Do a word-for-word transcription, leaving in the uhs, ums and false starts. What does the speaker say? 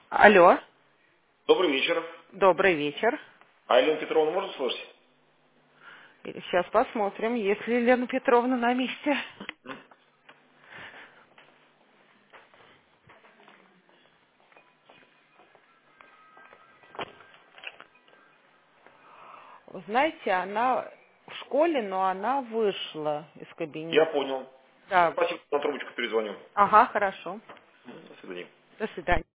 Алло, Добрый вечер. добрый вечер. А Елена Петровна можно слышать? Сейчас посмотрим, есть ли Елена Петровна на месте. Вы знаете, она в школе, но она вышла из Я кабинета. понял. Да. Спасибо, на трубочку перезвоню. Ага, хорошо. До свидания. До свидания.